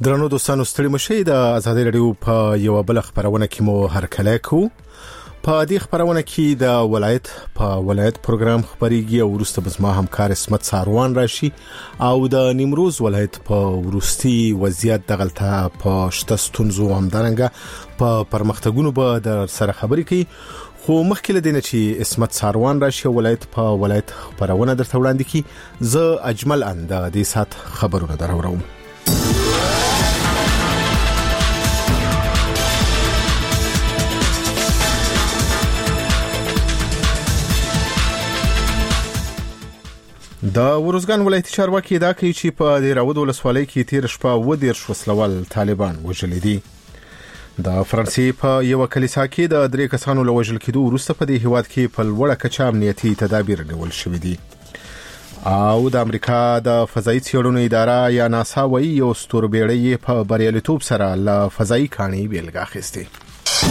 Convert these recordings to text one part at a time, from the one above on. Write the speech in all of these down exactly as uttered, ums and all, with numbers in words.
درنو دوستانو ستړي مشي د آزادۍ رادیو په یو بل خبرونه کې مو هرکله کو په دې خبرونه کې د ولایت په ولایت پروګرام خبريږي او ورسته بزما همکار اسمت ساروان راشي او د نیمروز ولایت په ورستي وضعیت دغلطه په شتستونزو همدارنګه په پرمختګونو به در سره خبري کوي خو مخکې لدینه چې اسمت ساروان راشي ولایت په ولایت خبرونه درته وړاندې کی زه اجمل اند د دې سات خبرونه دراوړم. د ورزګان ولایتي چارواکي دا کوي چې په د راود ولسوالۍ کې تیر شپه و دیر وسلوال طالبان وژل دي. د فرانسې په یو کلیسا کې د درې کسانو له وژل کېدو وروسته په دې هیواد کې په لوړه کچه امنیتي تدابیر نیول شوي دي. او د امریکا د فضایي څېړنو اداره یا ناسا وايي یو ستوربېړی په بریالیتوب سره له فضایي کاڼي بیلګه اخیستې.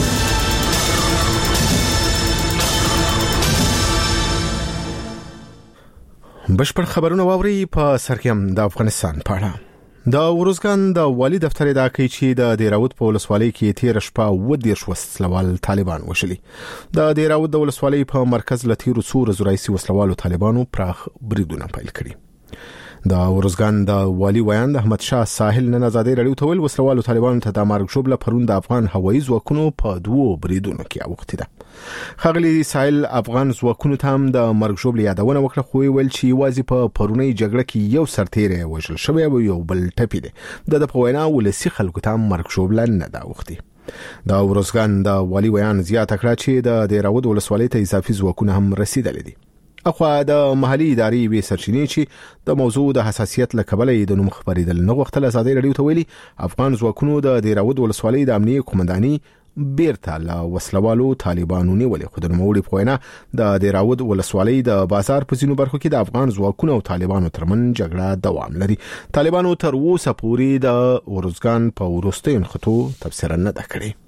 بشپړ خبرونه واوري په سرکم د افغانستان په اړه. د ورزګان د والی دفتر دا کوي چې د دیراود په ولسوالۍ کې تیر شپه و دیر وسلوال طالبان وشلي. د دیراود د ولسوالۍ په مرکز لتیرو څور زورایسي وسلوالو طالبانو پراخ بریدونه پیل کړي. د ورزګان د والی ویان احمد شاه ساحل نن آزادۍ رادیو ته ویل وسلوالو طالبانو ته د مرګ شوبله پرون د افغان هوایي ځواکونو په دوو بریدونو کې اوختي ده. خغلی ساحل افغان ځواکونو ته هم د مرګ شوبله یادونه وکړه خو ویل چې یوازې په پرونی جګړه کې یو سرتیری وژل شوی او یو بل ټپي دی. د د پوینا ولسی خلکو ته مرګ شوبله نه دا اوختي. د ورزګان د والی ویان زیاته کړه چې د دیراود ولسوالۍ ته اضافي ځواکونه هم رسیدل دي. اخوا د محلي ادارې وی سرچینې چې د موضوع د حساسیت لکبل د نوم خبرېدل نه وخت له آزادۍ رادیو ته ویلي افغان ځواکونو د دیراود ولسوالۍ د امنیه قومنداني بیرته له وسلوالو طالبانو نیولې خو د نوموړي په وینا د دیراود ولسوالۍ د بازار په ځینو برخو کې د افغان ځواکونو او طالبانو ترمن جګړه دوام لري. طالبانو تر اوسه پورې د ورزګان په وروستیو نښتو تبصره نه ده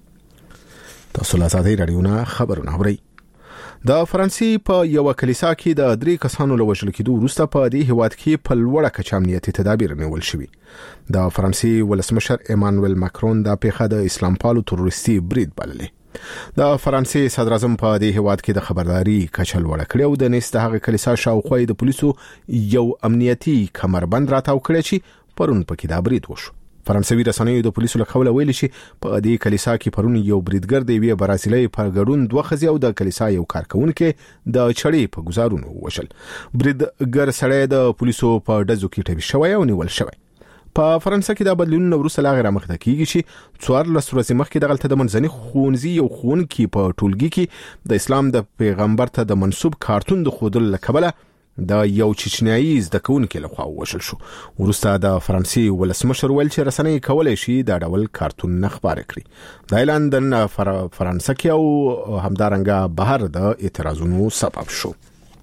کړې. تاسو له آزادۍ رادیو نه خبرونه اورئ. د فرانسې په یو کلیسا کې د درې کسانو له وژل کېدو وروسته په دې هیواد کې په لوړه کچه امنیتي تدابیر نیول شوي. د فرانسې ولسمشر ایمانوئل ماکرون د پیښه د اسلام پالو تروریستي برید بللې. د فرانسې صدر اعظم په دې هیواد کې د خبرداري کچه لوړه کړې او د نست هغه کلیسا شاوخوا د پولیسو یو امنیتي کمربند راتاو کړی چې پرون پکې دا برید وشو. فرانسوي رسنیو د پولیسو له خبره ویلي چې په دې کلیسا کې پرون یو بریدګر دی وی برازیلي پر ګډون دوه خزي او د کلیسا یو کارکونکو د چړې په گزارونو وشل. بریدګر سړی د پولیسو په دزو کې ټوي شوی او نیول شوی. په فرانسه کې د بدلون وروسته لا غیر مخته کیږي چې څوار لس ورځې مخکې د غلطه د منځني خونځي یو خونکی په ټولګي کې د اسلام د پیغمبر ته د منسوب کارتون د خودل لکبله د یو چچنیایي زده کوونکو لخوا وشل شو. وروسته د فرانسې ولسمشر ویل چې رسنۍ کولای شي دا ډول کارتون نه خبره کړي. د اعلان د فرانسه کې او همدارنګه بهر د اعتراضونو سبب شو.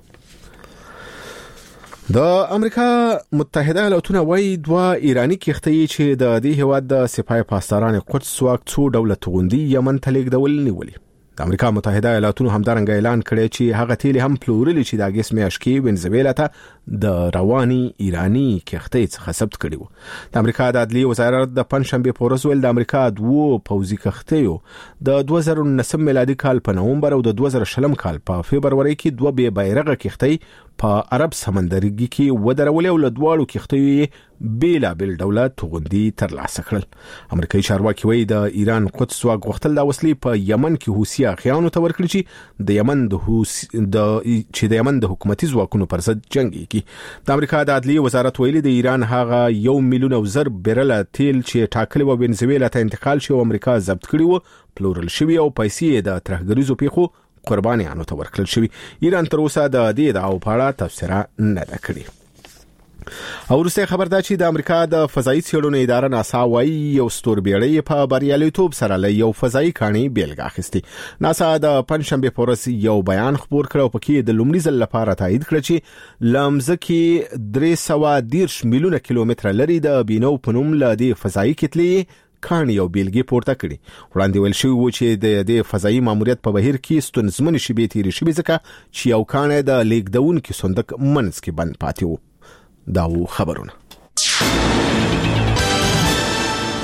د امریکا متحده ایالاتونه وايي دوه ایرانی کښتۍ چې د دې هیواد د سپاه پاسداران قدس واک څو ډوله توغندي یمن ته لیږدول نیولي. د امریکا متحده ایالاتونو همدارنګه اعلان کړی چې هغه تیل هم پلورل چې د اگست میاشت کې وینزویلا ته د رواني ایرانی کښتۍ څخه ثبت کړي وو. د امریکا د عدلیې وزارت د پنځشنبه په ورځ ویل د امریکا دوه پوځي کښتیو د دوه زره نهم میلادي کال په نومبر او د دوه زره شلم کال په فبرवरी کې دوه بې بیرغه کښتۍ په عرب سمندرګي کې ودرولې او له دواړو کښتیو بیلا بیل دولت توغندي ترلاسه کړل. امریکایي چارواکي وایي د ایران قدس واک غوښتل د وسلې په یمن کې حوثي اخیانو ته ورکړي چې د یمن د حوثي د چې د یمن د حکومتي ځواکونو پر ضد جنگ وکړي. د امریکا د عدلیې وزارت ویلي د ایران هغه یو میلیون او زر بیرل تیل چې ټاکلي و وینزویلا ته انتقال شو امریکا ضبط کړی و پلورل شوی او پیسې د ترهګریزو پیښو قربانیانو ته ورکړل شوی. ایران تر اوسه د دې دعوو په اړه تفسیر نه ده کړې. او وروسته خبر ده چې د امریکا د فضایي څېړنو اداره ناسا وايي یو ستوربېړی په بریالیتوب سره له یو فضایي کاڼي بیلګه اخیستې. ناسا د پنځشنبه په ورځ یو بیان خپور کړ او پکې د لومړي ځل لپاره تایید کړ چې لمزکې درې سوه دېرش میلیونه کیلومتره لري د بینو په نوم له دې فضایي کتلې کاڼي یو بیلګې پورته کړي. وړاندې ویل شوی و چې د دې فضایي ماموریت په بهیر کې ستونزمن شیبې تیرې شوې ځکه چې یو کاڼی د لیږدونکي صندوق منځ کې بند پاتې و. دا و خبرونه.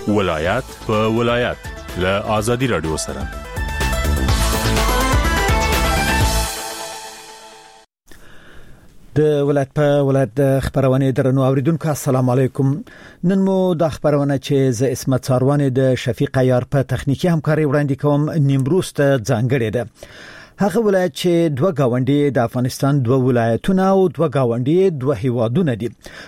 ولایت په ولایت له ازادي رادیو سره. د ولایت په ولایت د خبرونه درنو اوریدونکو السلام علیکم. نن مو د خبرونه چې ز اسمت څاروانه د شفیق عیار په تخنیکی همکاري وړاندې کوم نیمروز ته ځانګړی ده. هغه ولایت چې دوه گاونډي د افغانستان دوه ولایتونه او دوه گاونډي دوه هیوادونه دي.